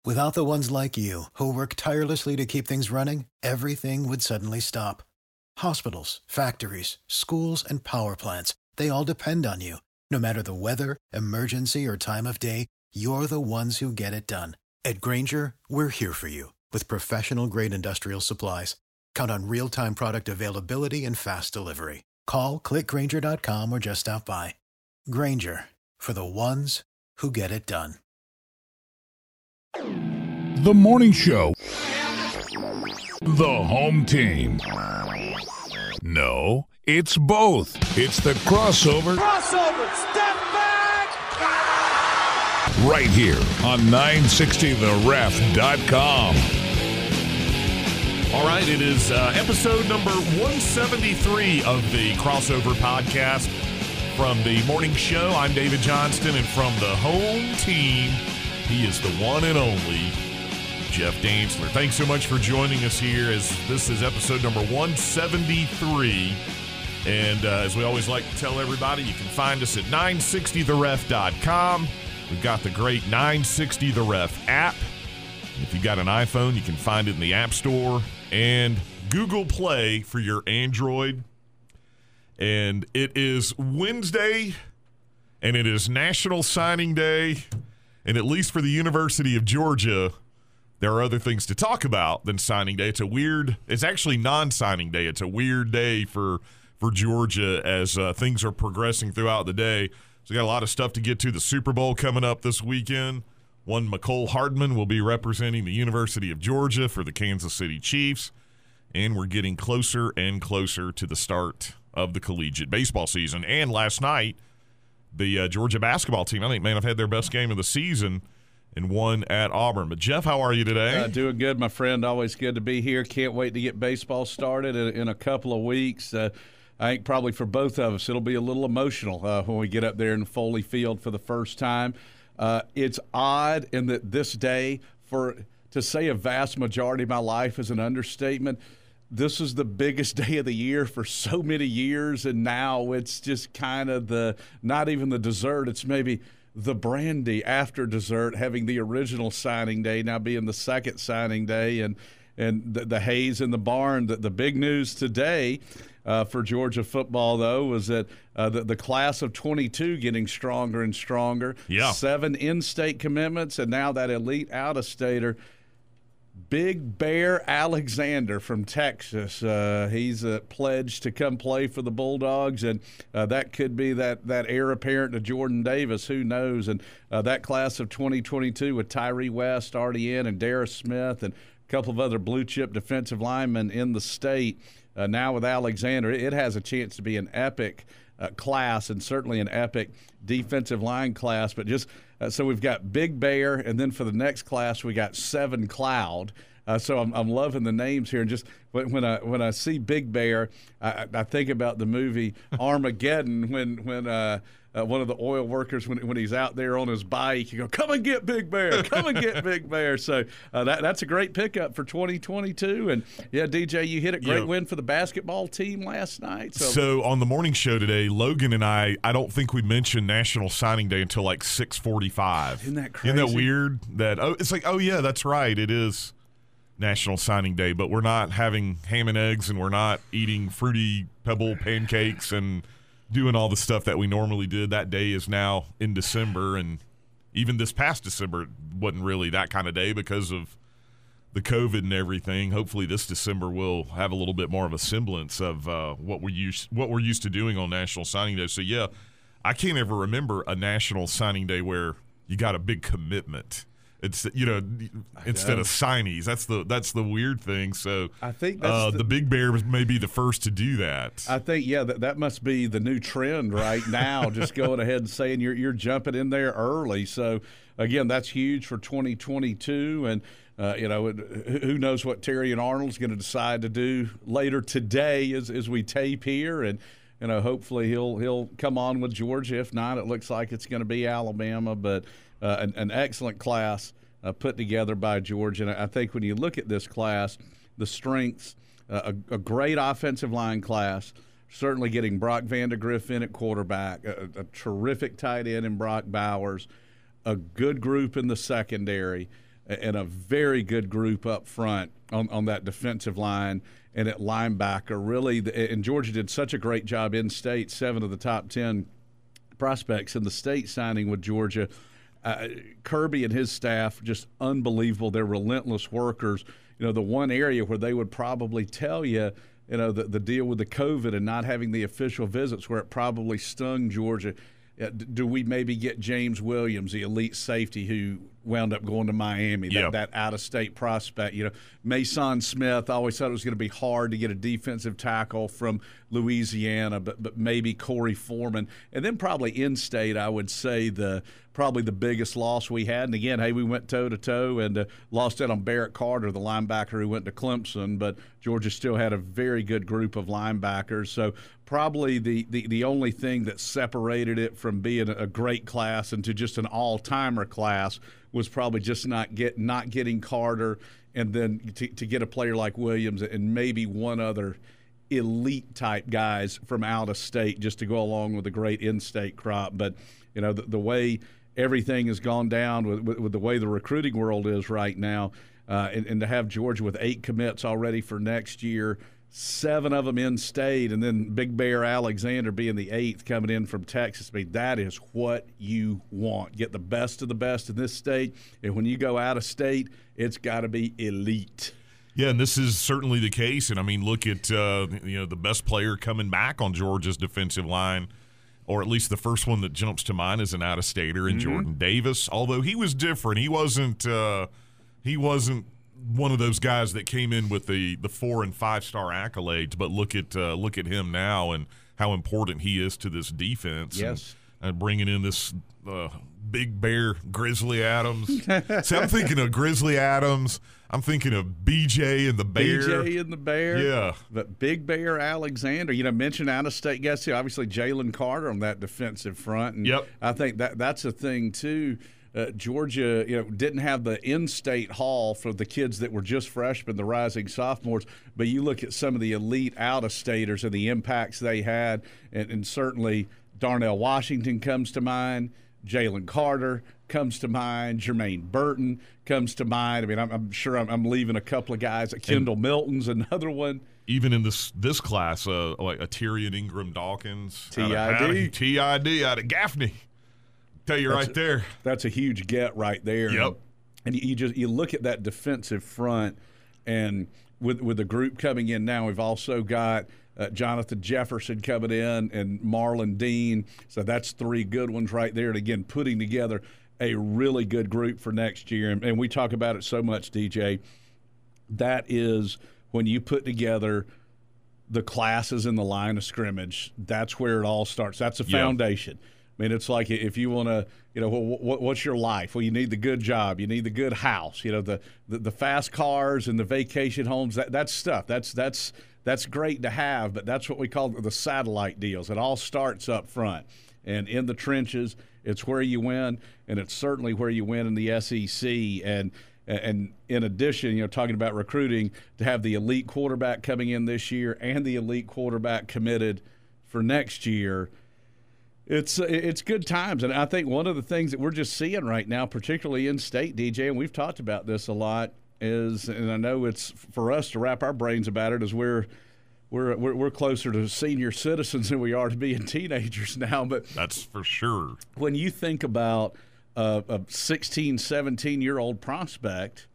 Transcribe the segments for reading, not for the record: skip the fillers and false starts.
Without the ones like you, who work tirelessly to keep things running, everything would suddenly stop. Hospitals, factories, schools, and power plants, they all depend on you. No matter the weather, emergency, or time of day, you're the ones who get it done. At Grainger, we're here for you with professional-grade industrial supplies. Count on real-time product availability and fast delivery. Call, clickgrainger.com, or just stop by. Grainger, for the ones who get it done. The morning show. The home team. No, it's both. It's the crossover. Step back! Right here on 960theref.com. All right, it is episode number 173 of the Crossover Podcast. From the morning show, I'm David Johnston, and from the home team, he is the one and only Jeff Dantzler. Thanks so much for joining us here as this is episode number 173. And as we always like to tell everybody, you can find us at 960theref.com. We've got the great 960 The Ref app. If you've got an iPhone, you can find it in the App Store and Google Play for your Android. And it is Wednesday, and it is National Signing Day. And at least for the University of Georgia, there are other things to talk about than signing day. It's actually non-signing day. It's a weird day for Georgia as things are progressing throughout the day. So we got a lot of stuff to get to. The Super Bowl coming up this weekend. One McCole Hardman will be representing the University of Georgia for the Kansas City Chiefs. And we're getting closer and closer to the start of the collegiate baseball season. And last night, the Georgia basketball team, I think, may have had their best game of the season and won at Auburn. But, Jeff, how are you today? Doing good, my friend. Always good to be here. Can't wait to get baseball started in a couple of weeks. I think probably for both of us it'll be a little emotional when we get up there in Foley Field for the first time. It's odd in that this day, to say a vast majority of my life is an understatement, this is the biggest day of the year for so many years, and now it's just kind of not even the dessert, it's maybe the brandy after dessert, having the original signing day now being the second signing day, and the haze in the barn. The big news today for Georgia football, though, was that the class of 22 getting stronger and stronger. Yeah. 7 in-state commitments, and now that elite out-of-stater, Big Bear Alexander from Texas. He's pledged to come play for the Bulldogs, and that could be that heir apparent to Jordan Davis. Who knows? And that class of 2022 with Tyree West already in, and Darius Smith, and a couple of other blue-chip defensive linemen in the state. Now with Alexander, it has a chance to be an epic class, and certainly an epic defensive line class. But just so we've got Big Bear, and then for the next class we got 7 Cloud. So I'm loving the names here. And just when I see Big Bear, I think about the movie Armageddon when one of the oil workers, when he's out there on his bike, you go, "Come and get Big Bear! Come and get Big Bear!" So that's a great pickup for 2022. And yeah, DJ, you hit a great win for the basketball team last night. So on the morning show today, Logan and I don't think we mentioned National Signing Day until like 6:45. Isn't that crazy? Isn't that weird? It's like, oh yeah, that's right, it is National Signing Day, but we're not having ham and eggs, and we're not eating Fruity Pebble pancakes and doing all the stuff that we normally did. That day is now in December, and even this past December wasn't really that kind of day because of the COVID and everything. Hopefully this December will have a little bit more of a semblance of what we're used to doing on National Signing Day. So yeah, I can't ever remember a National Signing Day where you got a big commitment. It's instead of signees. That's the weird thing. So I think that's the Big Bear may be the first to do that. I think that must be the new trend right now. Just going ahead and saying you're jumping in there early. So again, that's huge for 2022, and who knows what Terrion Arnold's going to decide to do later today as we tape here, and hopefully he'll come on with Georgia. If not, it looks like it's going to be Alabama, but. An excellent class put together by Georgia. And I think when you look at this class, the strengths, a great offensive line class, certainly getting Brock Vandegrift in at quarterback, a terrific tight end in Brock Bowers, a good group in the secondary, and a very good group up front on that defensive line and at linebacker. Really, and Georgia did such a great job in state. 7 of the top 10 prospects in the state signing with Georgia. Kirby and his staff, just unbelievable. They're relentless workers. The one area where they would probably tell you, the deal with the COVID and not having the official visits where it probably stung Georgia. Do we maybe get James Williams, the elite safety who wound up going to Miami, that out-of-state prospect? Mason Smith, I always thought it was going to be hard to get a defensive tackle from Louisiana, but maybe Corey Foreman. And then probably in-state, I would say probably the biggest loss we had. And again, we went toe-to-toe and lost it on Barrett Carter, the linebacker who went to Clemson, but Georgia still had a very good group of linebackers. So probably the only thing that separated it from being a great class into just an all-timer class was probably just not getting Carter, and then to get a player like Williams and maybe one other elite-type guys from out of state just to go along with a great in-state crop. But, the way everything has gone down with the way the recruiting world is right now, and to have Georgia with 8 commits already for next year, 7 of them in state, and then Big Bear Alexander being the 8th coming in from Texas. I mean, that is what you want. Get the best of the best in this state, and when you go out of state, it's got to be elite. Yeah, and this is certainly the case. And, I mean, look at, the best player coming back on Georgia's defensive line, or at least the first one that jumps to mind is an out-of-stater in Jordan Davis, although he was different. He wasn't one of those guys that came in with the 4- and 5-star accolades, but look at him now and how important he is to this defense. Yes, and bringing in this Big Bear Grizzly Adams. See, I'm thinking of Grizzly Adams. I'm thinking of BJ and the Bear. BJ and the Bear. Yeah. But Big Bear Alexander, mentioned out-of-state guys too. Obviously, Jalen Carter on that defensive front. And yep. I think that's a thing too. Georgia, didn't have the in-state haul for the kids that were just freshmen, the rising sophomores. But you look at some of the elite out-of-staters and the impacts they had, and certainly Darnell Washington comes to mind. Jalen Carter comes to mind. Jermaine Burton comes to mind. I mean, I'm sure I'm leaving a couple of guys. Kendall Milton's another one. Even in this class, like a Tyrion Ingram Dawkins. TID out of Gaffney. Tell you right there. That's a huge get right there. Yep. And you look at that defensive front, and with the group coming in now, we've also got Jonathan Jefferson coming in and Marlon Dean. So that's 3 good ones right there. And, again, putting together a really good group for next year. And we talk about it so much, DJ. That is when you put together the classes in the line of scrimmage, that's where it all starts. That's the foundation. I mean, it's like if you want to, what's your life? Well, you need the good job. You need the good house. The fast cars and the vacation homes. That's stuff. That's great to have, but that's what we call the satellite deals. It all starts up front. And in the trenches, it's where you win, and it's certainly where you win in the SEC. And in addition, talking about recruiting, to have the elite quarterback coming in this year and the elite quarterback committed for next year, it's good times. And I think one of the things that we're just seeing right now, particularly in state, DJ, and we've talked about this a lot, is, and I know it's for us to wrap our brains about it, is we're closer to senior citizens than we are to being teenagers now. But that's for sure. When you think about a 16, 17-year-old prospect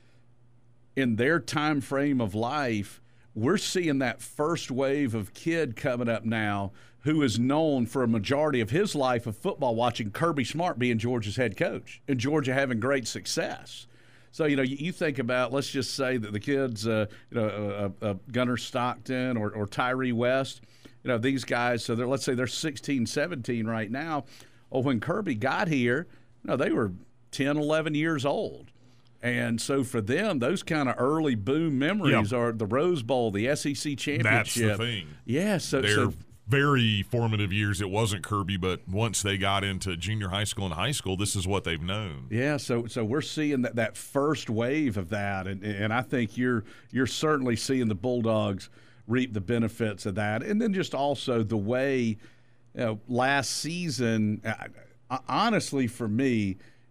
in their time frame of life, we're seeing that first wave of kid coming up now who is known for a majority of his life of football watching Kirby Smart being Georgia's head coach and Georgia having great success. So, you think about, let's just say that the kids, Gunnar Stockton or Tyree West, these guys, so let's say they're 16, 17 right now. Oh, when Kirby got here, they were 10, 11 years old. And so for them, those kind of early boom memories are the Rose Bowl, the SEC championship. That's the thing. Yeah, so very formative years. It wasn't Kirby, but once they got into junior high school and high school, this is what they've known. Yeah, so we're seeing that first wave of that, and I think you're certainly seeing the Bulldogs reap the benefits of that. And then just also the way last season, honestly for me,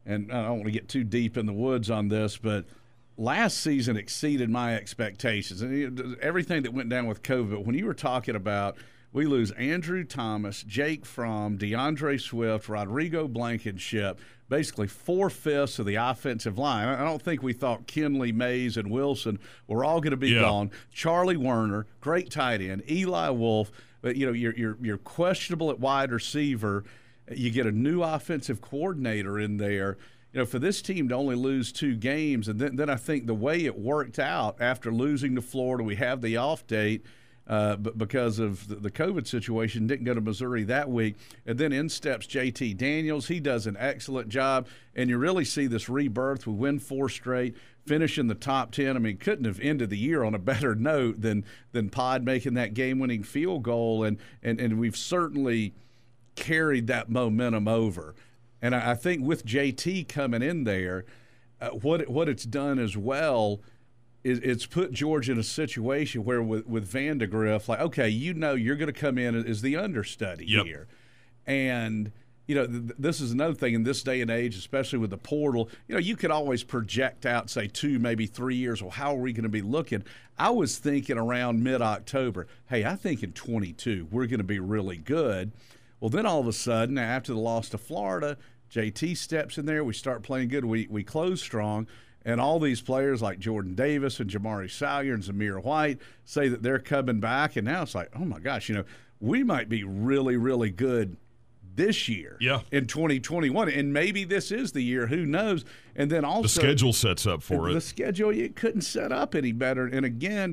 and I don't want to get too deep in the woods on this, but last season exceeded my expectations. And everything that went down with COVID, but when you were talking about we lose Andrew Thomas, Jake Fromm, DeAndre Swift, Rodrigo Blankenship, basically 4/5 of the offensive line. I don't think we thought Kinley, Mays, and Wilson were all going to be gone. Charlie Werner, great tight end, Eli Wolf, but you're questionable at wide receiver. You get a new offensive coordinator in there. For this team to only lose 2 games, and then I think the way it worked out after losing to Florida, we have the off date. But because of the COVID situation, didn't go to Missouri that week. And then in steps JT Daniels. He does an excellent job. And you really see this rebirth. We win 4 straight, finish in the top 10. I mean, couldn't have ended the year on a better note than Pod making that game-winning field goal. And we've certainly carried that momentum over. And I think with JT coming in there, what it's done as well – it's put Georgia in a situation where with Vandegrift, like, okay, you're going to come in as the understudy here. And, this is another thing in this day and age, especially with the portal, you could always project out, say, 2, maybe 3 years. Well, how are we going to be looking? I was thinking around mid-October, hey, I think in 22 we're going to be really good. Well, then all of a sudden, after the loss to Florida, JT steps in there. We start playing good. We close strong. And all these players like Jordan Davis and Jamari Salyer and Zamir White say that they're coming back. And now it's like, oh, my gosh, we might be really, really good this year in 2021. And maybe this is the year. Who knows? And then also – the schedule sets up for it. The schedule, you couldn't set up any better. And, again,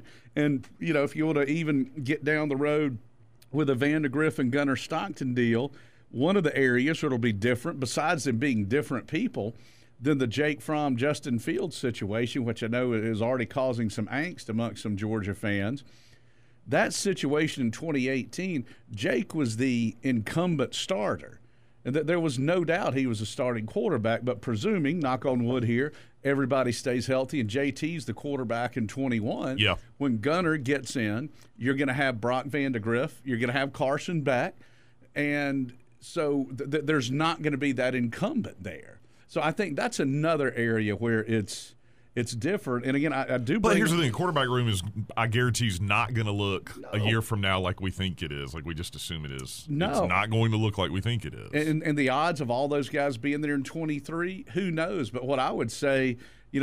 if you want to even get down the road with a Vandegrift and Gunnar Stockton deal, one of the areas where it'll be different, besides them being different people – than the Jake Fromm, Justin Fields situation, which I know is already causing some angst amongst some Georgia fans. That situation in 2018, Jake was the incumbent starter. And there was no doubt he was a starting quarterback, but presuming, knock on wood here, everybody stays healthy and JT's the quarterback in 21. Yeah. When Gunnar gets in, you're going to have Brock Vandegrift, you're going to have Carson back, and so there's not going to be that incumbent there. So I think that's another area where it's different. And, again, I do believe – but here's the thing. Quarterback room is, I guarantee, is not going to look a year from now like we think it is, like we just assume it is. No. It's not going to look like we think it is. And the odds of all those guys being there in 23, who knows? But what I would say,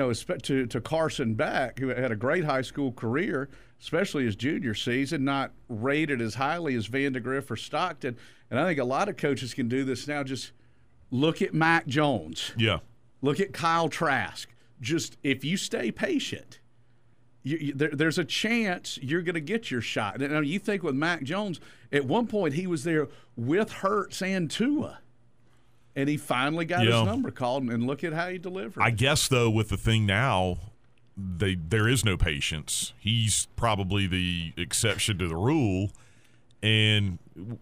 to Carson Beck, who had a great high school career, especially his junior season, not rated as highly as Vandegrift or Stockton. And I think a lot of coaches can do this now. Just look at Mac Jones. Yeah. Look at Kyle Trask. Just if you stay patient, there's a chance you're going to get your shot. And you think with Mac Jones, at one point he was there with Hurts and Tua, and he finally got his number called, and look at how he delivered. I guess, though, with the thing now, there is no patience. He's probably the exception to the rule. And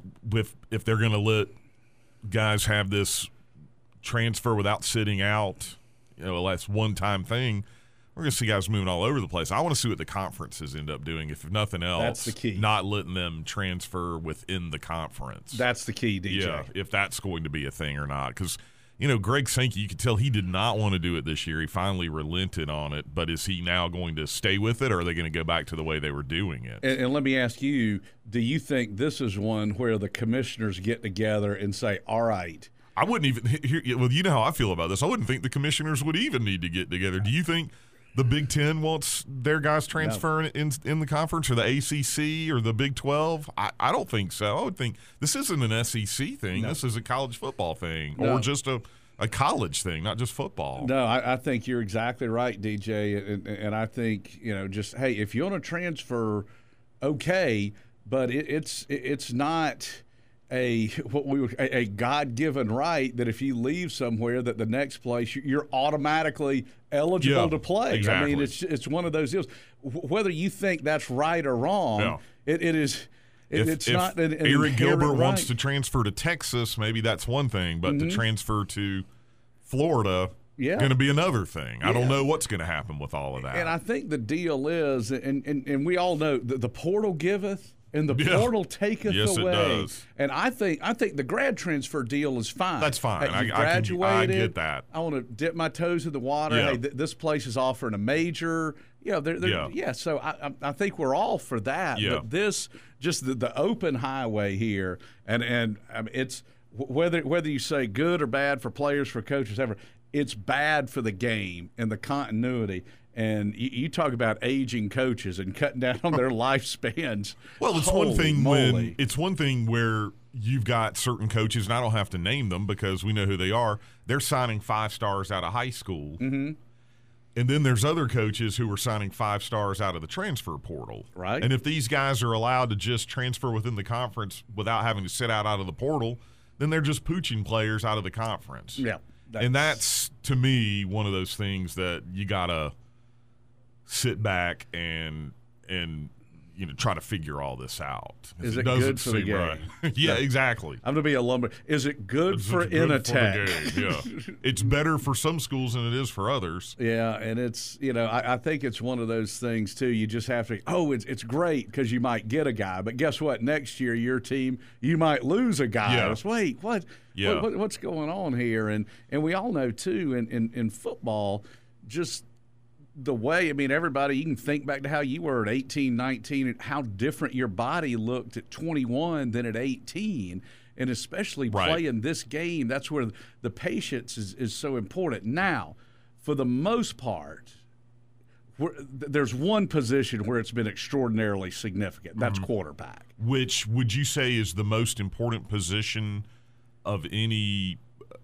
if they're going to let guys have this transfer without sitting out, that's one-time thing, we're going to see guys moving all over the place. I want to see what the conferences end up doing, if nothing else. That's the key. Not letting them transfer within the conference. That's the key, DJ. Yeah, if that's going to be a thing or not. Because, Greg Sankey, you could tell he did not want to do it this year. He finally relented on it. But is he now going to stay with it, or are they going to go back to the way they were doing it? And let me ask you, do you think this is one where the commissioners get together and say, all right, I wouldn't even – well, you know how I feel about this. I wouldn't think the commissioners would even need to get together. Do you think the Big Ten wants their guys transferring in the conference, or the ACC or the Big 12? I don't think so. I would think this isn't an SEC thing. No. This is a college football thing, or just a college thing, not just football. No, I think you're exactly right, DJ. And I think, just, hey, if you want to transfer, okay, but it's not – a God-given right that if you leave somewhere that the next place you're automatically eligible to play. Exactly. I mean, it's one of those deals. Whether you think that's right or wrong, it is. It's not an Eric Gilbert right. wants to transfer to Texas, maybe that's one thing, but to transfer to Florida, going to be another thing. I don't know what's going to happen with all of that. And I think the deal is, and we all know, the portal giveth, And the portal taketh yes, away. It does. And I think the grad transfer deal is fine. That's fine. Hey, you I graduated. get that. I want to dip my toes in the water. Yeah. Hey, this place is offering a major. So I think we're all for that. Yeah. But this, just the open highway here, and I mean, it's whether you say good or bad for players, for coaches, ever, it's bad for the game and the continuity. And you talk about aging coaches and cutting down on their lifespans. Well, it's Holy one thing moly. it's one thing where you've got certain coaches, and I don't have to name them because we know who they are. They're signing 5 stars out of high school. Mm-hmm. And then there's other coaches who are signing 5 stars out of the transfer portal. Right. And if these guys are allowed to just transfer within the conference without having to sit out of the portal, then they're just pooching players out of the conference. Yeah. And that's, to me, one of those things that you got to sit back and try to figure all this out. Is it good for the game? Right. Yeah, exactly. I'm going to be a lumber. Is it good for Initech? Yeah. It's better for some schools than it is for others. Yeah, and it's, I think it's one of those things, too. You just have to, it's great because you might get a guy. But guess what? Next year, your team, you might lose a guy. Yeah. Wait, what? Yeah. What's going on here? And we all know, too, in football, just the way, everybody, you can think back to how you were at 18, 19, and how different your body looked at 21 than at 18. And especially playing this game, that's where the patience is so important. Now, for the most part, there's one position where it's been extraordinarily significant. That's quarterback. Which would you say is the most important position of any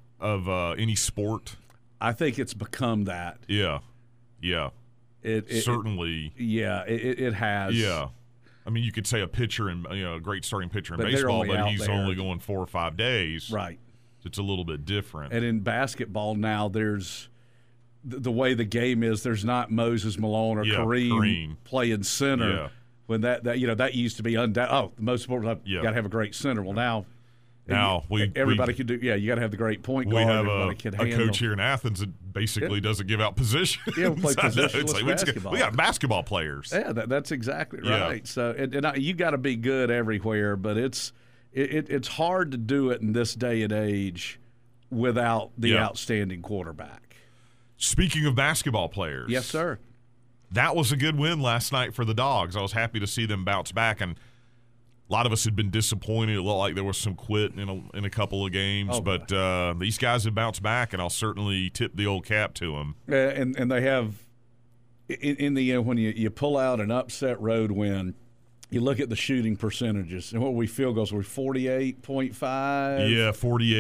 sport? I think it's become that. Yeah. Yeah, it certainly. It has. Yeah, you could say a pitcher and a great starting pitcher in baseball, but he's only going 4 or 5 days. Right. So it's a little bit different. And in basketball now, there's the way the game is. There's not Moses Malone or Kareem playing center. Yeah. When that used to be the most important. You got to have a great center. Well, now everybody can do. Yeah, you got to have the great point guard. We have a coach here in Athens that basically doesn't give out positions. Yeah, we play positionless basketball. We got basketball players. Yeah, that's exactly right. So, you got to be good everywhere, but it's hard to do it in this day and age without the outstanding quarterback. Speaking of basketball players, yes, sir. That was a good win last night for the Dogs. I was happy to see them bounce back, and a lot of us had been disappointed. It looked like there was some quit in a couple of games, but these guys have bounced back, and I'll certainly tip the old cap to them. And they have, in the end, when you pull out an upset road win, you look at the shooting percentages, and what we field goals were 48.5. Yeah,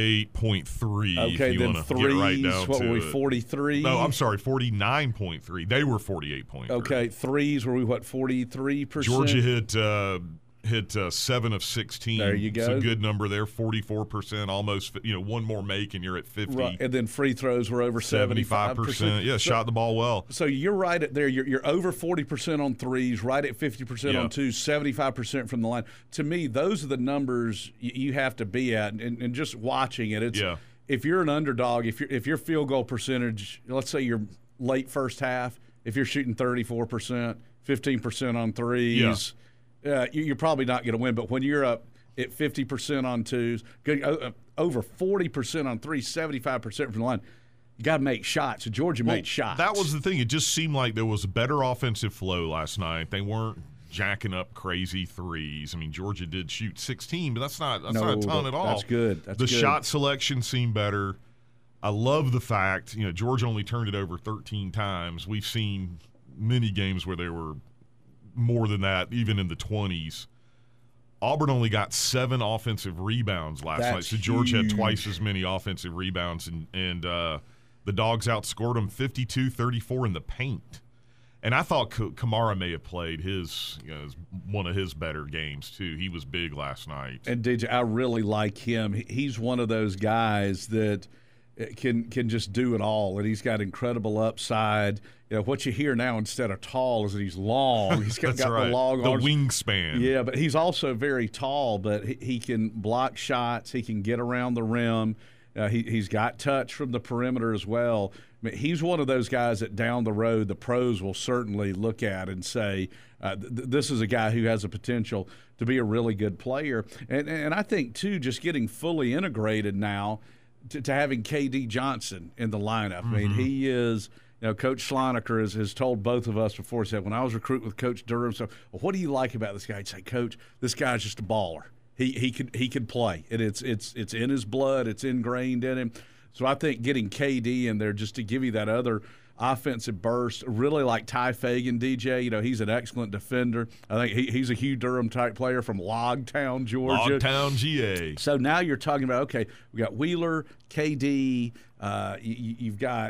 48.3. Okay, if you then want to threes. Get right down what to were we? it. 43. No, I'm sorry, 49.3. They were 48.3. Okay, threes were we 43%? Georgia hit 7 of 16. There you go. It's a good number there, 44%, almost, one more make and you're at 50. Right. And then free throws were over 75%. Yeah, shot the ball well. So you're right at there. You're over 40% on threes, right at 50% on twos, 75% from the line. To me, those are the numbers you have to be at. And just watching it, it's if you're an underdog, if your field goal percentage, let's say you're late first half, if you're shooting 34%, 15% on threes, you're probably not going to win. But when you're up at 50% on twos, over 40% on threes, 75% from the line, you got to make shots. So Georgia made shots. That was the thing. It just seemed like there was a better offensive flow last night. They weren't jacking up crazy threes. Georgia did shoot 16, but that's not a ton at all. That's good. The shot selection seemed better. I love the fact, Georgia only turned it over 13 times. We've seen many games where they were more than that, even in the 20s. Auburn only got 7 offensive rebounds last night, so Georgia had twice as many offensive rebounds, and the Dogs outscored them 52-34 in the paint. And I thought Kamara may have played one of his better games too. He was big last night. And DJ, I really like him. He's one of those guys that can just do it all, and he's got incredible upside. What you hear now instead of tall is that he's long. He's got the long arms. The wingspan. Yeah, but he's also very tall, but he can block shots. He can get around the rim. He's got touch from the perimeter as well. I mean, he's one of those guys that down the road the pros will certainly look at and say, this is a guy who has a potential to be a really good player. And I think, too, just getting fully integrated now to having K.D. Johnson in the lineup. I mean, he is – Coach Schlonaker has told both of us before, he said, when I was recruiting with Coach Durham, so what do you like about this guy? He'd say, Coach, this guy's just a baller. He could play. It's in his blood. It's ingrained in him. So I think getting KD in there just to give you that other offensive burst, really like Ty Fagan, DJ. He's an excellent defender. I think he's a Hugh Durham type player from Logtown, Georgia. Logtown, GA. So now you're talking about, okay, we got Wheeler, KD, you've got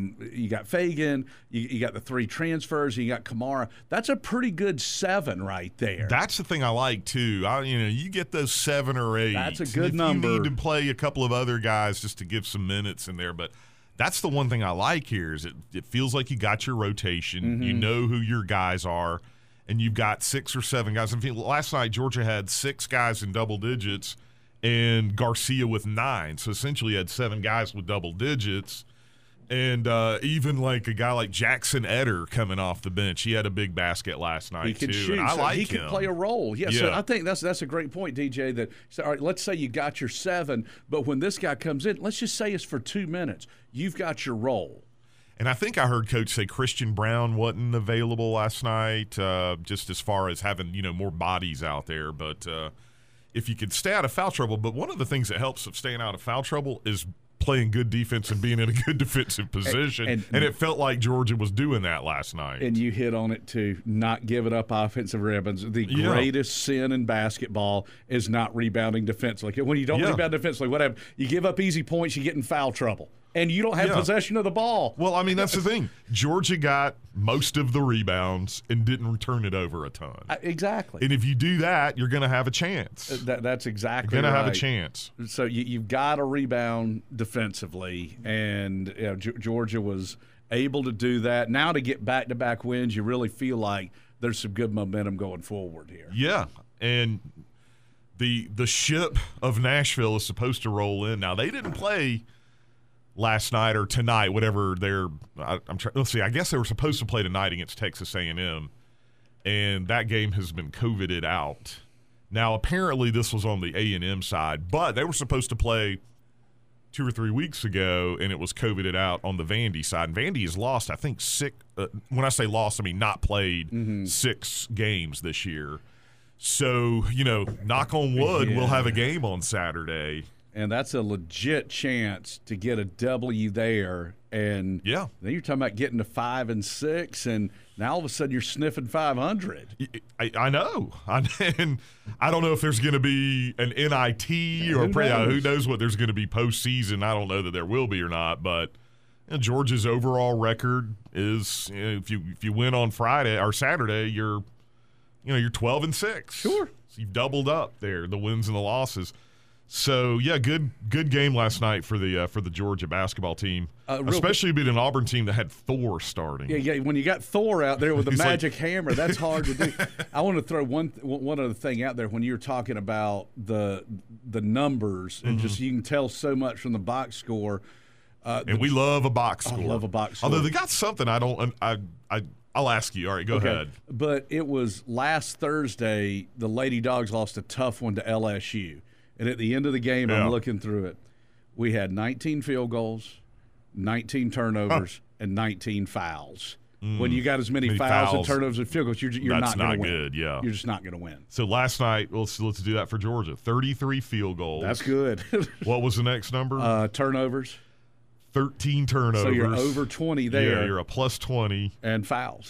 Fagan, you got the 3 transfers, you got Kamara. That's a pretty good 7 right there. That's the thing I like too. You get those 7 or 8. That's a good number. You need to play a couple of other guys just to give some minutes in there, but that's the one thing I like here is it feels like you got your rotation. You know who your guys are, and you've got 6 or 7 guys. Last night Georgia had 6 guys in double digits and Garcia with 9. So essentially you had 7 guys with double digits. And even like a guy like Jackson Eder coming off the bench, he had a big basket last night he could too. Shoot. And I like he him. could play a role. Yeah, so I think that's a great point, DJ. That all right, let's say you got your 7, but when this guy comes in, let's just say it's for 2 minutes. You've got your role. And I think I heard Coach say Christian Brown wasn't available last night, just as far as having more bodies out there. But if you could stay out of foul trouble, but one of the things that helps of staying out of foul trouble is playing good defense and being in a good defensive position. And it felt like Georgia was doing that last night. And you hit on it, too, not giving up offensive rebounds. The greatest sin in basketball is not rebounding defensively. When you don't rebound defensively, whatever, you give up easy points, you get in foul trouble. And you don't have possession of the ball. Well, I mean, that's the thing. Georgia got most of the rebounds and didn't return it over a ton. Exactly. And if you do that, you're going to have a chance. That's exactly You're going to have a right. chance. So you've got to rebound defensively, and Georgia was able to do that. Now to get back-to-back wins, you really feel like there's some good momentum going forward here. Yeah, and the ship of Nashville is supposed to roll in. Now, they didn't play last night or tonight, whatever let's see, I guess they were supposed to play tonight against Texas A&M, and that game has been COVIDed out. Now, apparently this was on the A&M side, but they were supposed to play 2 or 3 weeks ago, and it was COVIDed out on the Vandy side. And Vandy has lost, I think, 6 when I say lost, I mean not played 6 games this year. So, knock on wood, we'll have a game on Saturday. And that's a legit chance to get a W there. And then you're talking about getting to 5 and 6, and now all of a sudden you're sniffing 500. I know. And I don't know if there's going to be an NIT or who knows what there's going to be postseason. I don't know that there will be or not. But Georgia's overall record is if you win on Friday or Saturday, you're 12 and 6. Sure, so you've doubled up there, the wins and the losses. So good game last night for the Georgia basketball team, especially being an Auburn team that had Thor starting. Yeah. When you got Thor out there with the magic hammer, that's hard to do. I want to throw one other thing out there. When you're talking about the numbers and just you can tell so much from the box score. And we love a box score. I love a box score. Although they got something I'll ask you. All right, go ahead. But it was last Thursday. The Lady Dogs lost a tough one to LSU. And at the end of the game, I'm looking through it. We had 19 field goals, 19 turnovers, and 19 fouls. When you got as many fouls and turnovers and field goals, you're not going to win. Good, yeah. You're just not going to win. So last night, let's do that for Georgia. 33 field goals. That's good. What was the next number? Turnovers. 13 turnovers. So you're over 20 there. Yeah, you're a plus 20. And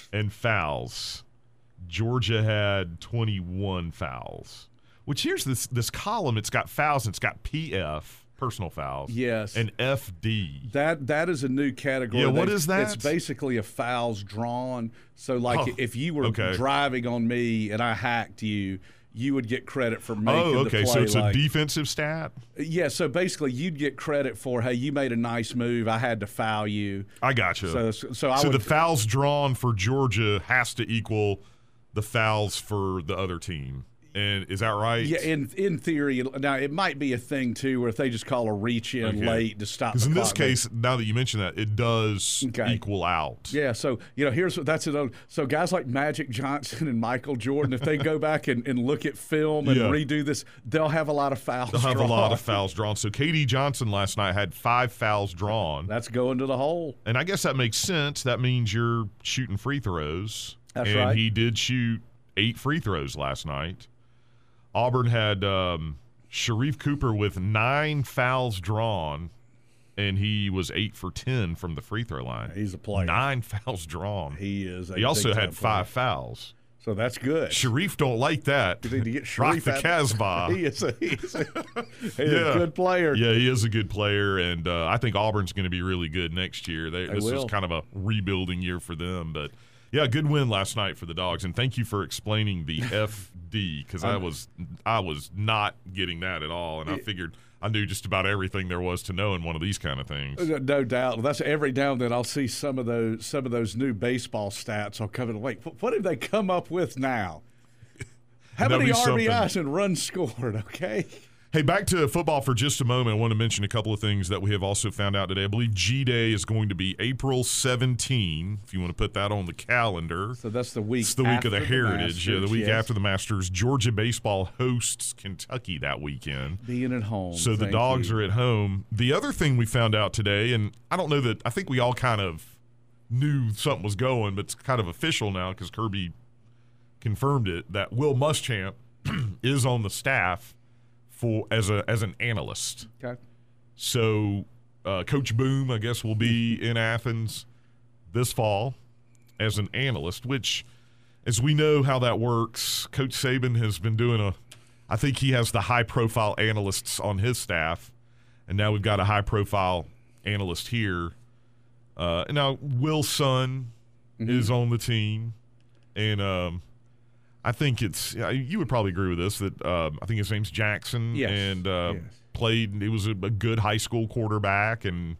fouls. Georgia had 21 fouls. Which here's this column. It's got fouls. It's got PF, personal fouls. Yes. And FD. That is a new category. Yeah, what is that? It's basically a fouls drawn. So, if you were driving on me and I hacked you, you would get credit for making the play. So it's a defensive stat? Yeah, so basically you'd get credit for, hey, you made a nice move. I had to foul you. I gotcha. So the fouls drawn for Georgia has to equal the fouls for the other team. And is that right? Yeah, in theory. Now, it might be a thing, too, where if they just call a reach-in late to stop the clock. Because in this case, now that you mention that, it does equal out. Yeah, so, that's it. So guys like Magic Johnson and Michael Jordan, if they go back and look at film and redo this, they'll have a lot of fouls drawn. They'll have a lot of fouls drawn. So KD Johnson last night had 5 fouls drawn. That's going to the hole. And I guess that makes sense. That means you're shooting free throws. That's right. And he did shoot 8 free throws last night. Auburn had Sharif Cooper with 9 fouls drawn, and he was 8 for 10 from the free throw line. He's a player. 9 fouls drawn. He is. He also had 5 fouls. So that's good. Sharif don't like that. You need to get Sharif Rock the Casbah. He is a good player. Yeah, he is a good player, and I think Auburn's going to be really good next year. This is kind of a rebuilding year for them, but. Yeah, good win last night for the Dogs, and thank you for explaining the FD because I was not getting that at all, and I figured I knew just about everything there was to know in one of these kind of things. No doubt. That's every now and then I'll see some of those new baseball stats. I'll come in and wait. What have they come up with now? How many RBIs and runs scored? Okay. Hey, back to football for just a moment. I want to mention a couple of things that we have also found out today. I believe G-Day is going to be April 17, if you want to put that on the calendar. So that's the week. It's the week of the Heritage. Masters, the week after the Masters. Georgia baseball hosts Kentucky that weekend. Being at home. So the Dogs are at home. The other thing we found out today, and I don't know that – I think we all kind of knew something was going, but it's kind of official now because Kirby confirmed it, that Will Muschamp is on the staff as an analyst. Okay. So Coach Boom, I guess, will be in Athens this fall as an analyst, which, as we know how that works, Coach Saban has been doing I think he has the high-profile analysts on his staff, and now we've got a high-profile analyst here. And now Will's son is on the team, and I think you would probably agree with this, that I think his name's Jackson. Yes. And played, he was a good high school quarterback, and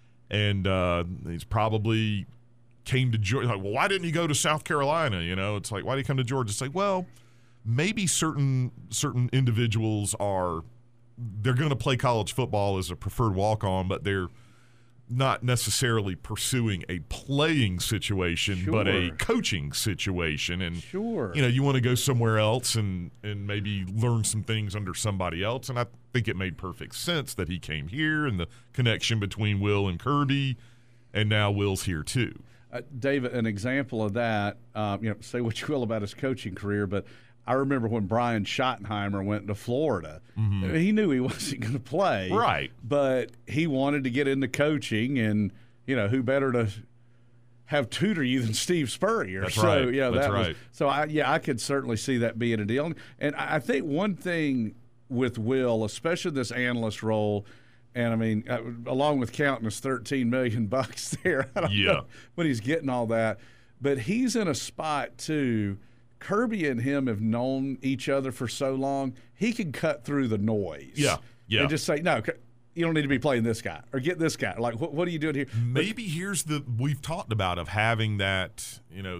he's probably came to Georgia. Like, well, why didn't he go to South Carolina? You know, it's like, why did he come to Georgia? It's like, well, maybe certain individuals they're going to play college football as a preferred walk-on, but they're not necessarily pursuing a playing situation, but a coaching situation. And, you want to go somewhere else and maybe learn some things under somebody else. And I think it made perfect sense that he came here and the connection between Will and Kirby, and now Will's here too. David, an example of that, say what you will about his coaching career, but I remember when Brian Schottenheimer went to Florida. Mm-hmm. He knew he wasn't going to play. Right. But he wanted to get into coaching, and, who better to have tutor you than Steve Spurrier. That's right. Yeah, that's right. So, I could certainly see that being a deal. And I think one thing with Will, especially this analyst role, and, I mean, along with counting his $13 million there, I don't know when he's getting all that. But he's in a spot, too. Kirby and him have known each other for so long, he can cut through the noise. Yeah. And just say, no, you don't need to be playing this guy or get this guy. Like, what are you doing here? Maybe we've talked about of having that,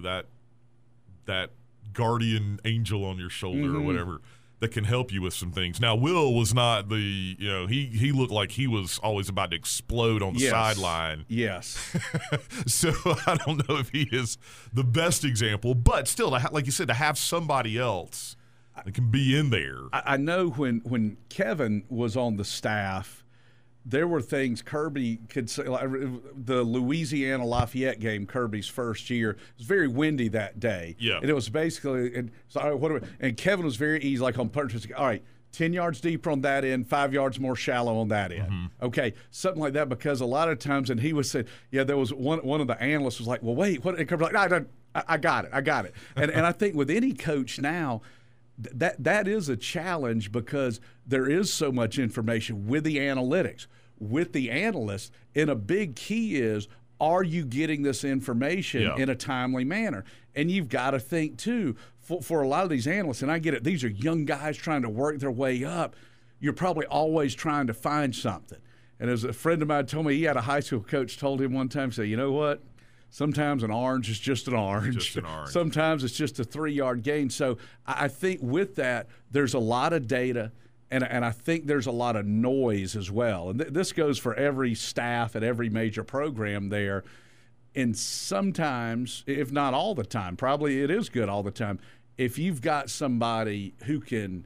that guardian angel on your shoulder or whatever that can help you with some things. Now, Will was not he looked like he was always about to explode on the sideline. Yes. So I don't know if he is the best example, but still, like you said, to have somebody else that can be in there. I know when Kevin was on the staff, there were things Kirby could say. Like the Louisiana Lafayette game, Kirby's first year, it was very windy that day. Yeah. And it was basically, and Kevin was very easy, like on purpose. All right, 10 yards deeper on that end, 5 yards more shallow on that end. Mm-hmm. Okay, something like that, because a lot of times, and he was saying, there was one of the analysts was like, well, wait, what? And Kirby's like, no, I got it. And I think with any coach now, that is a challenge because there is so much information with the analytics, with the analysts, and a big key is, are you getting this information in a timely manner? And you've got to think, too, for a lot of these analysts, and I get it, these are young guys trying to work their way up. You're probably always trying to find something. And as a friend of mine told me, he had a high school coach told him one time, say, you know what? Sometimes an orange is just an orange. Just an orange. Sometimes it's just a 3-yard gain. So I think with that, there's a lot of data, and I think there's a lot of noise as well. And this goes for every staff at every major program there. And sometimes, if not all the time, probably it is good all the time, if you've got somebody who can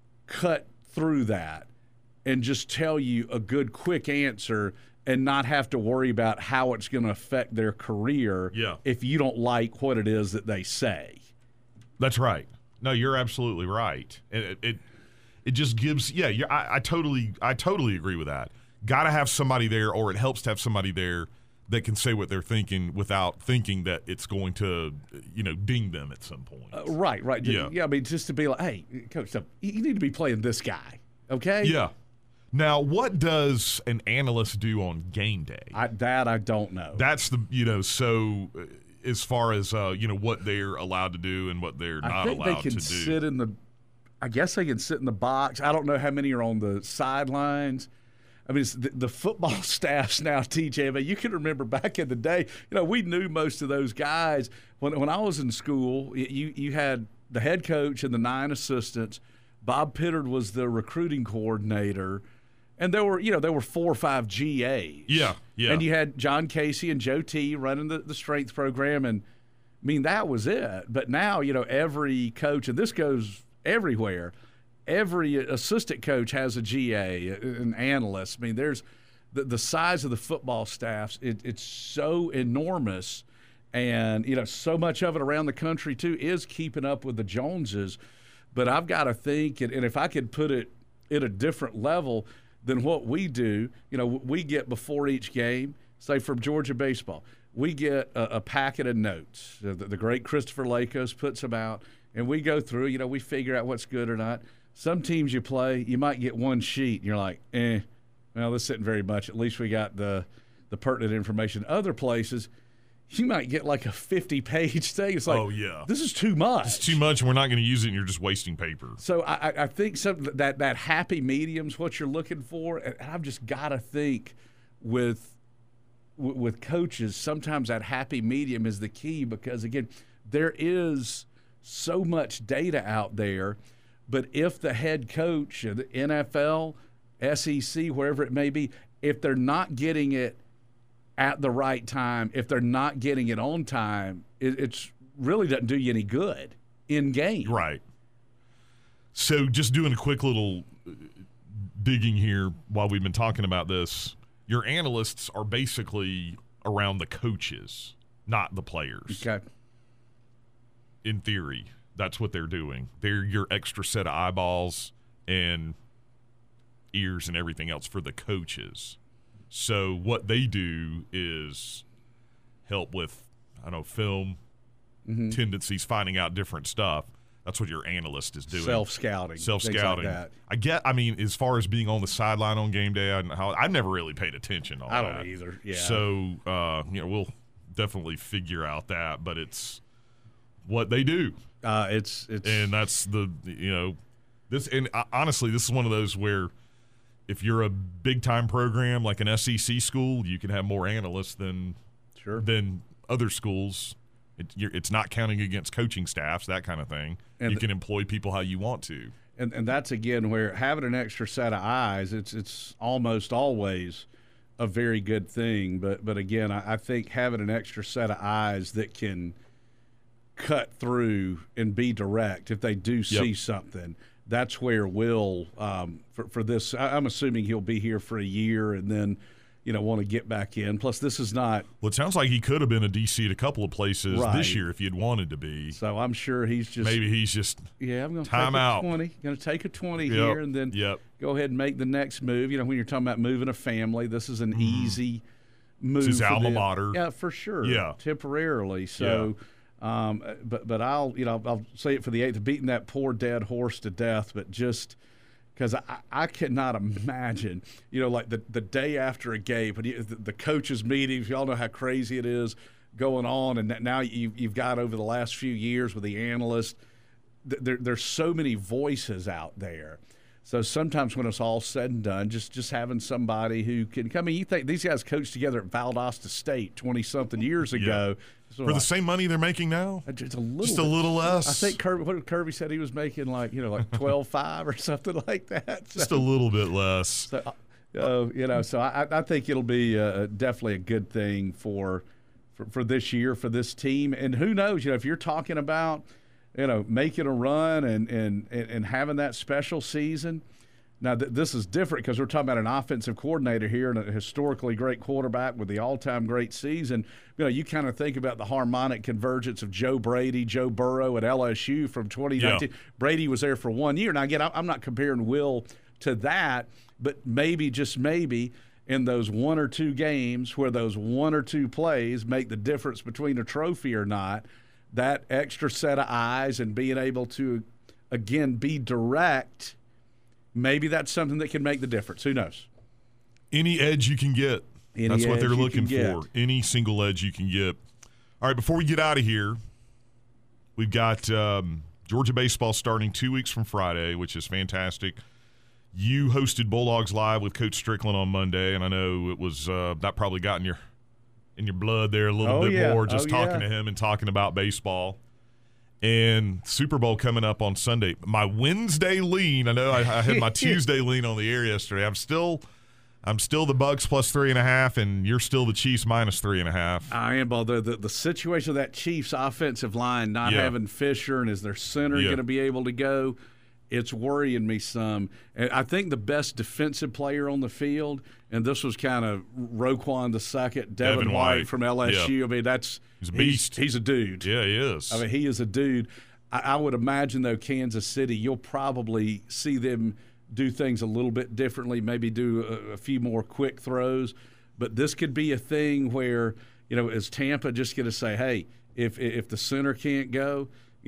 cut through that and just tell you a good, quick answer and not have to worry about how it's going to affect their career if you don't like what it is that they say. That's right. No, you're absolutely right. It just gives I totally agree with that. Got to have somebody there, or it helps to have somebody there that can say what they're thinking without thinking that it's going to ding them at some point. Right. Yeah, I mean, just to be like, hey, coach, you need to be playing this guy, okay? Yeah. Now, what does an analyst do on game day? I don't know. That's the so as far as what they're allowed to do and what they're not allowed to do. I think they can sit in the. I guess they can sit in the box. I don't know how many are on the sidelines. I mean, it's the football staffs now, TJ. But you can remember back in the day, we knew most of those guys. When I was in school, you had the head coach and the 9 assistants. Bob Pittard was the recruiting coordinator. And there were 4 or 5 GAs. Yeah. And you had John Casey and Joe T running the strength program. And, I mean, that was it. But now, every coach, and this goes everywhere, every assistant coach has a GA, an analyst. I mean, there's the size of the football staffs, it's so enormous. And, so much of it around the country, too, is keeping up with the Joneses. But I've got to think, and if I could put it at a different level – than what we do, we get before each game, say from Georgia baseball, we get a packet of notes. The great Christopher Lakos puts them out, and we go through, we figure out what's good or not. Some teams you play, you might get one sheet, and you're like, well, this isn't very much. At least we got the pertinent information. Other places, you might get like a 50-page thing. It's like, this is too much. It's too much, and we're not going to use it, and you're just wasting paper. So I think that happy medium's what you're looking for. And I've just got to think with coaches, sometimes that happy medium is the key because, again, there is so much data out there. But if the head coach, the NFL, SEC, wherever it may be, if they're not getting it at the right time, if they're not getting it on time, it's really doesn't do you any good in game. Right. So just doing a quick little digging here while we've been talking about this, your analysts are basically around the coaches, not the players. Okay. In theory, that's what they're doing. They're your extra set of eyeballs and ears and everything else for the coaches. So what they do is help with, film, tendencies, finding out different stuff. That's what your analyst is doing. Self-scouting. Self-scouting. Like that. As far as being on the sideline on game day, I never really paid attention to all that. I don't either, yeah. So, we'll definitely figure out that, but it's what they do. It's and that's this, and honestly, this is one of those where if you're a big-time program like an SEC school, you can have more analysts than other schools. It's not counting against coaching staffs, that kind of thing. And you can employ people how you want to. And that's, again, where having an extra set of eyes, it's almost always a very good thing. But again, I think having an extra set of eyes that can cut through and be direct if they do see something, that's where Will, for this, I'm assuming he'll be here for a year and then, want to get back in. Plus, this is not. Well, it sounds like he could have been a DC at a a couple of places this year if he had wanted to be. So I'm sure he's just. Maybe he's just. Yeah, I'm going to take a 20. Going to take a 20 here and then go ahead and make the next move. When you're talking about moving a family, this is an easy move. It's his alma mater. Yeah, for sure. Yeah. Temporarily. So. But I'll say it for the 8th, beating that poor dead horse to death, but just because I cannot imagine, like the day after a game, but the coaches' meetings, y'all know how crazy it is going on, and now you've got over the last few years with the analysts, there's so many voices out there So sometimes when it's all said and done, just having somebody who can come in. You think these guys coached together at Valdosta State 20-something years ago. So For the same money they're making now? Just a little less. I think Kirby said he was making like 12.5 or something like that. So, Just a little bit less. So I think it'll be definitely a good thing for this year for this team. And who knows? If you're talking about making a run and having that special season. Now, this is different because we're talking about an offensive coordinator here and a historically great quarterback with the all-time great season. You kind of think about the harmonic convergence of Joe Brady, Joe Burrow at LSU from 2019. Yeah. Brady was there for 1 year. Now, again, I'm not comparing Will to that, but maybe, just maybe, in those 1 or 2 games where those 1 or 2 plays make the difference between a trophy or not, that extra set of eyes and being able to, again, be direct – maybe that's something that can make the difference. Who knows? Any edge you can get. That's what they're looking for. Any single edge you can get. All right, before we get out of here, we've got Georgia baseball starting 2 weeks from Friday, which is fantastic. You hosted Bulldogs Live with Coach Strickland on Monday, and I know it was that probably got in your blood there a little bit more, just talking to him and talking about baseball. And Super Bowl coming up on Sunday. My Wednesday lean, I know I had my Tuesday lean on the air yesterday. I'm still the Bucks plus 3.5, and you're still the Chiefs minus 3.5. I am, although the situation of that Chiefs offensive line not having Fisher and is their center going to be able to go, it's worrying me some. And I think the best defensive player on the field, and this was kind of Roquan the second, Devin White from LSU. Yeah. I mean, he's a beast. He's a dude. Yeah, he is. I mean, he is a dude. I would imagine, though, Kansas City, you'll probably see them do things a little bit differently, maybe do a few more quick throws. But this could be a thing where, is Tampa just going to say, hey, if the center can't go,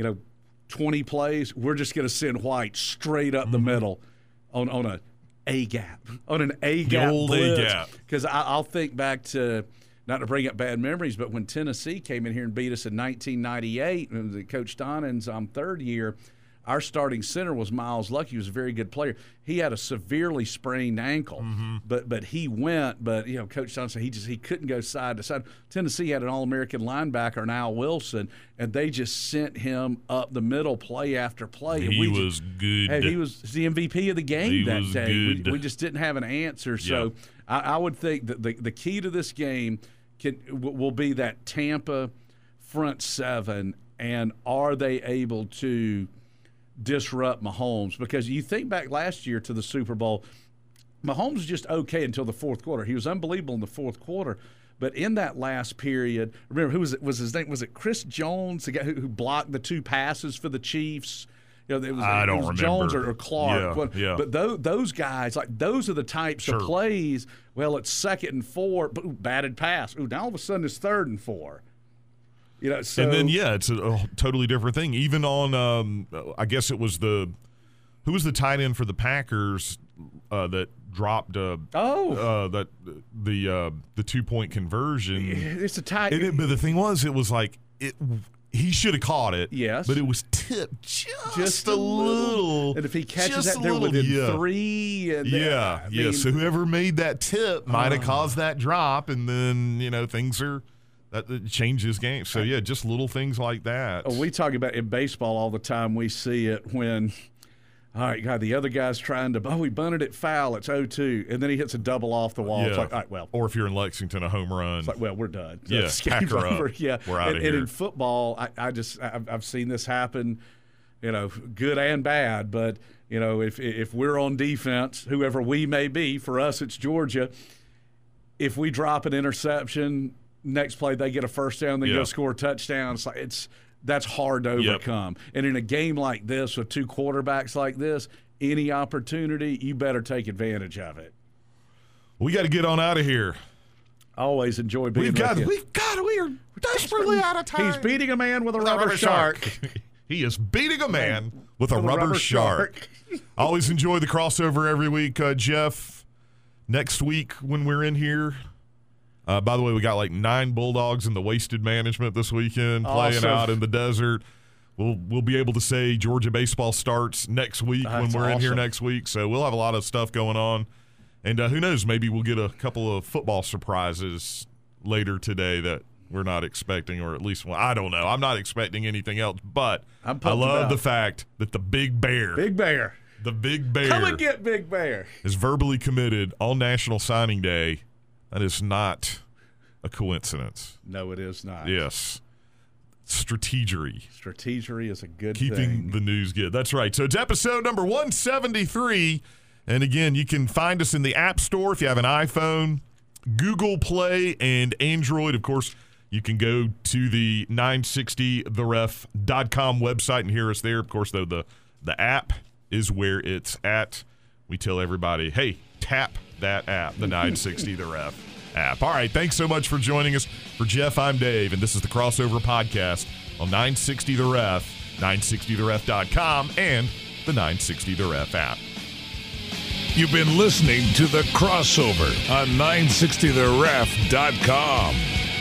20 plays, we're just going to send White straight up the middle on an A-gap. On an A-gap the old blitz. A-gap. Because I'll think back to, not to bring up bad memories, but when Tennessee came in here and beat us in 1998, and Coach Donan's third year, our starting center was Miles Lucky. He was a very good player. He had a severely sprained ankle, but he went. But Coach Donan said he couldn't go side to side. Tennessee had an All-American linebacker, Al Wilson, and they just sent him up the middle play after play. He was good. And he was the MVP of the game that day. We just didn't have an answer. So I would think that the key to this game will be that Tampa front seven, and are they able to disrupt Mahomes? Because you think back last year to the Super Bowl, Mahomes was just okay until the fourth quarter. He was unbelievable in the fourth quarter. But in that last period, remember, who was it? Was his name? Was it Chris Jones, the guy who blocked the 2 passes for the Chiefs? I don't remember. Jones or Clark. Yeah. But those guys, those are the types of plays. Well, it's 2nd and 4, but batted pass. Now all of a sudden it's 3rd and 4. So, and then it's a totally different thing. Even on, I guess it was who was the tight end for the Packers that dropped the 2-point conversion. It's a tight. But the thing was, it was like he should have caught it. Yes, but it was tipped just a little. And if he catches that, they're within 3. And So whoever made that tip might have caused that drop, and then things are. That changes game. So, just little things like that. We talk about in baseball all the time. We see it when, all right, God, the other guy's trying to, he bunted it foul. It's 0-2. And then he hits a double off the wall. Yeah. It's like, all right, well. Or if you're in Lexington, a home run. It's like, well, we're done. Yeah, pack her up. Yeah. We're out of here. And in football, I've seen this happen, good and bad. But, if we're on defense, whoever we may be, for us it's Georgia, if we drop an interception – next play they get a first down, then go score a touchdown. That's hard to overcome. And in a game like this with 2 quarterbacks like this, any opportunity, you better take advantage of it. We got to get on out of here. I always enjoy being We are desperately out of time. He's beating a man with a rubber shark. He is beating a man with a rubber shark. I always enjoy the crossover every week, Jeff. Next week when we're in here, by the way, we got 9 Bulldogs in the Wasted Management this weekend playing out in the desert. we'll be able to say Georgia baseball starts next week when we're in here next week. So we'll have a lot of stuff going on. And who knows, maybe we'll get a couple of football surprises later today that we're not expecting, or at least, well, I don't know. I'm not expecting anything else, but I love the fact that the Big Bear, the Big Bear, come and get Big Bear, is verbally committed on National Signing Day. That is not a coincidence. No, it is not. Yes. Strategery. Strategery is a good thing. Keeping the news good. That's right. So it's episode number 173. And again, you can find us in the App Store if you have an iPhone, Google Play, and Android. Of course, you can go to the 960theref.com website and hear us there. Of course, though, the app is where it's at. We tell everybody, hey, tap that app, the 960 The Ref app. All right, thanks so much for joining us. For Jeff, I'm Dave, and this is the Crossover Podcast on 960 The Ref, 960theref.com, and the 960 The Ref app. You've been listening to The Crossover on 960theref.com.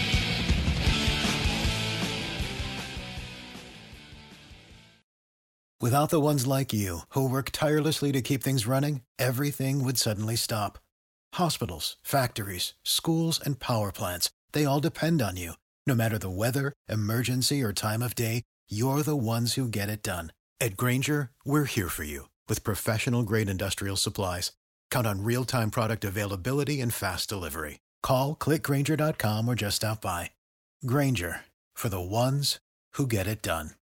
Without the ones like you, who work tirelessly to keep things running, everything would suddenly stop. Hospitals, factories, schools, and power plants, they all depend on you. No matter the weather, emergency, or time of day, you're the ones who get it done. At Grainger, we're here for you with professional-grade industrial supplies. Count on real-time product availability and fast delivery. Call, click Grainger.com, or just stop by. Grainger, for the ones who get it done.